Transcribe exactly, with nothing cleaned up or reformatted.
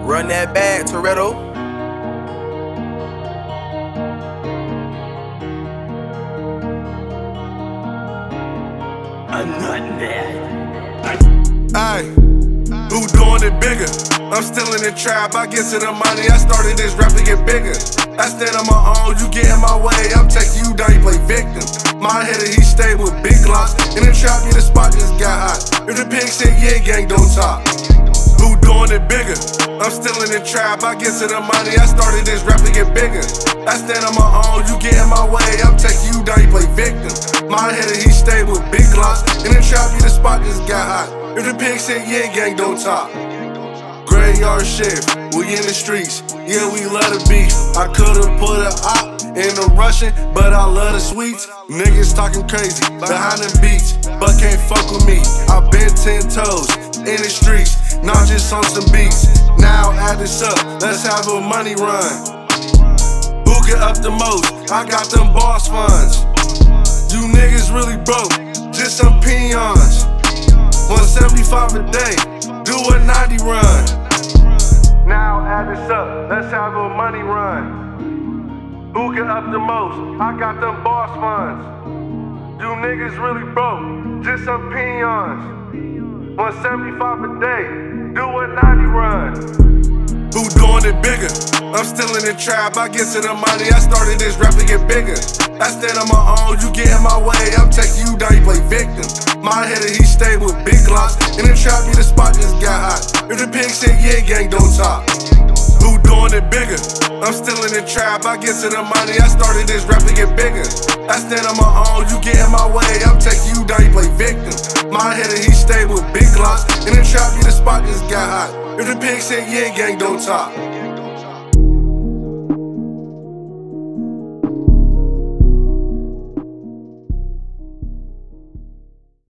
Run that back, Toretto. I'm not mad. Aye, who doing it bigger? I'm still in the trap, I get to the money, I started this rap to get bigger. I stand on my own, you get in my way, I'm taking you down, you play victim. My hitter, he stayed with big glocks. In the trap, yeah, the spot just got hot. If the pig said yeah, gang don't talk. Who doing it bigger? I'm still in the trap, I get to the money, I started this rap to get bigger. I stand on my own, you get in my way, I'm taking you down, you play victim. My hitter, he stayed with big glocks. In the trap, yeah, the spot just got hot. If the pig said yeah, gang don't talk. Graveyard shift, we in the streets, yeah, we love the beef. I could've put a op in the Russian, but I love the sweets. Niggas talking crazy behind the beats, but can't fuck with me. I been ten toes in the streets, not just on some beats. Now add this up, let's have a money run. Who can up the most? I got them boss funds. You niggas really broke, just some peons. one seventy-five a day, do a ninety run. Now add this up, let's have a money run. Who can up the most? I got them boss funds. You niggas really broke, just some peons. one seventy-five a day, do a ninety run. Who doing it bigger? I'm still in the trap, I get to the money, I started this rap to get bigger. I stand on my own, you get in my way, I'm taking you down, you play victim. My hitter, he stayed with big glocks. In the trap, yeah, the spot just got hot. If the pig said yeah, gang don't talk. Who doing it bigger? I'm still in the trap, I get to the money, I started this rap to get bigger. I stand on my own, you get in my way, I'm taking you down, you play victim. My hitter, he stayed with big glocks. In the trap, yeah, the spot just got hot. If the pig said yeah, gang don't talk.